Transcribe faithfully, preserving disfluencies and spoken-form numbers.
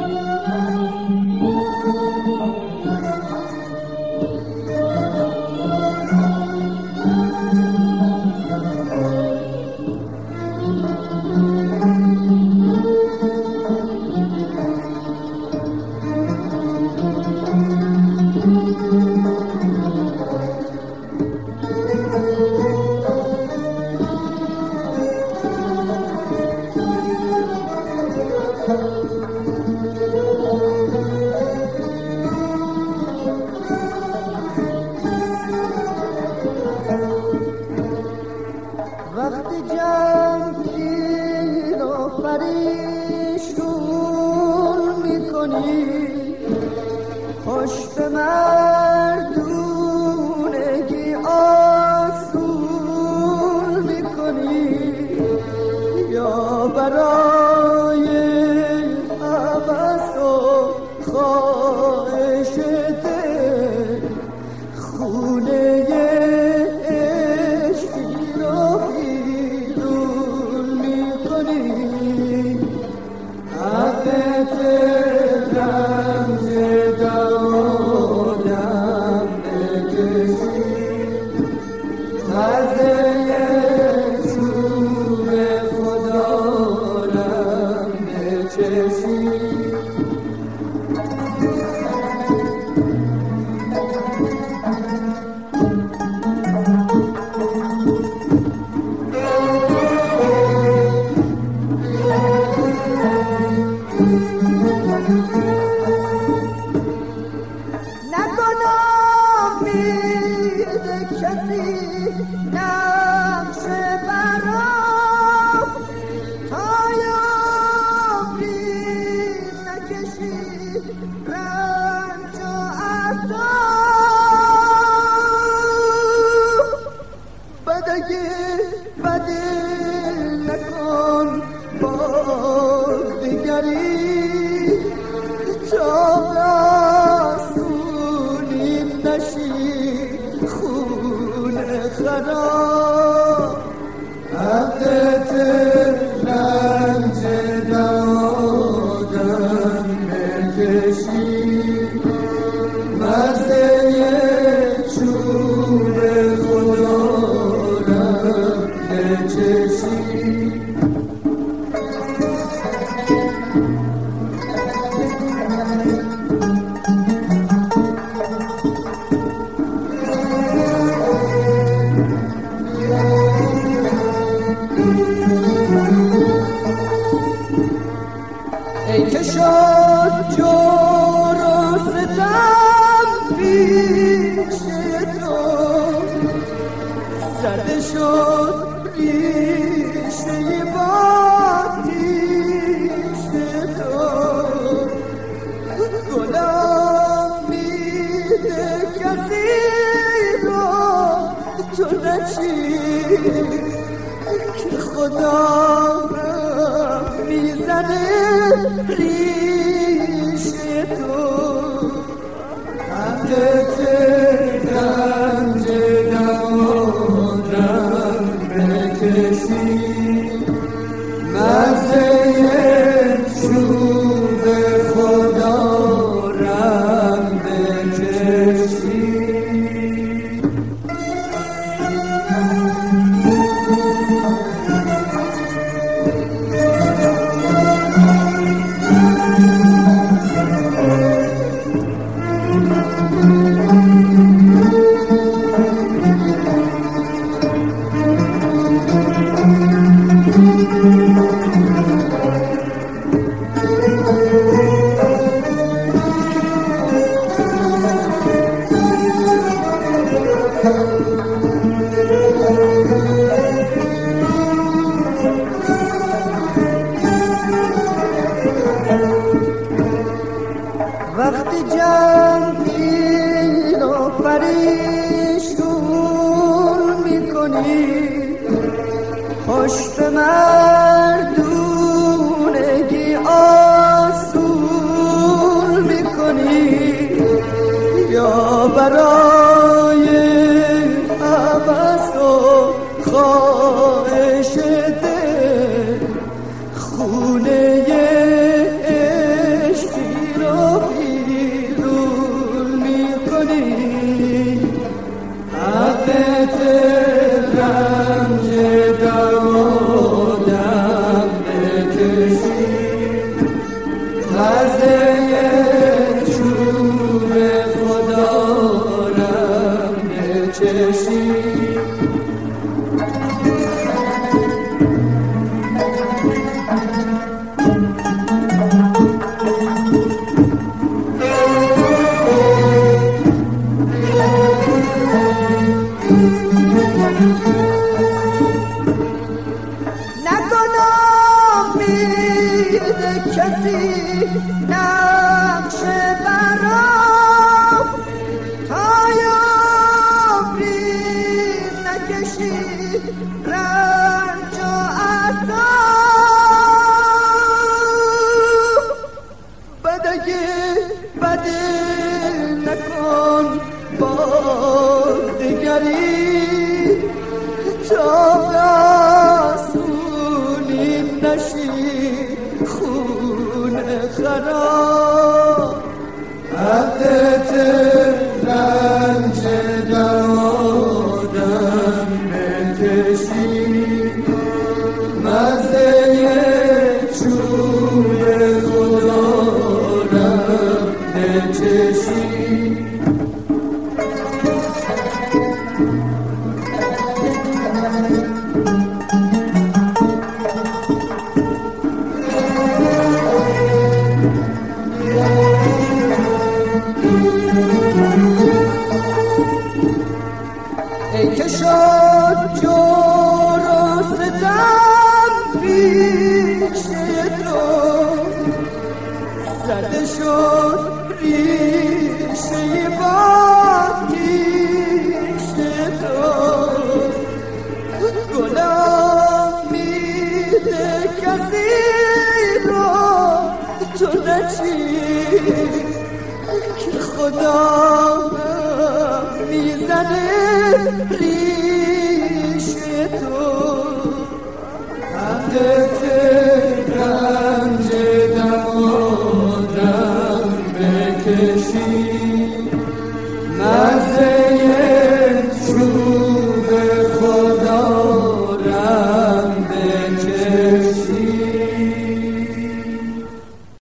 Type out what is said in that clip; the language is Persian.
وقتی جمعی رو پریشون میکنی، پشت مردونگی آسون میکنی، یا برای عوض و خواهش دل خونه ای که شد جور و ستم پیش تو، زده شد ریشه باتیش تو، گلم میده کسی رو تو نچید که خدا میزنه ریش تو، حقت رنج نمادم بکشی، مزه چوب خدا رم بکشی. وقتی جمعی رو پریشون میکنی، پشت مردونگی آسون میکنی، یا برای عوض و خواهش دل خونه عشق مزه چوب خدا رم بچشی کسی نقش برام تا یابی نکشید رنج و عذاب بدگی بدل نکن با دیگری تا رسولی نشید خون خراب حقت رنج در آدم بکشی مزه چوب خدا رم بچشی ای که شد جور و ستم پیش تو زده شد ریشه باتیش تو گلم میده کسی رو تو نچی که خدا میزنه ریش تو حقت رنج دمادم بکشی مزه